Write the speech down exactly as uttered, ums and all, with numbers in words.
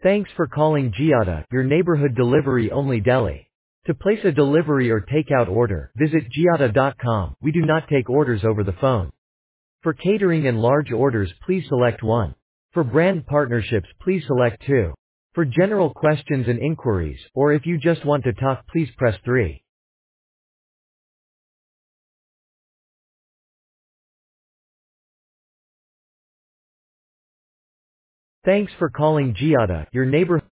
Thanks for calling Giada, your neighborhood delivery only deli. To place a delivery or takeout order, visit giada dot com. We do not take orders over the phone. For catering and large orders, please select one. For brand partnerships, please select two. For general questions and inquiries, or if you just want to talk, please press three. Thanks for calling Giada, your neighborhood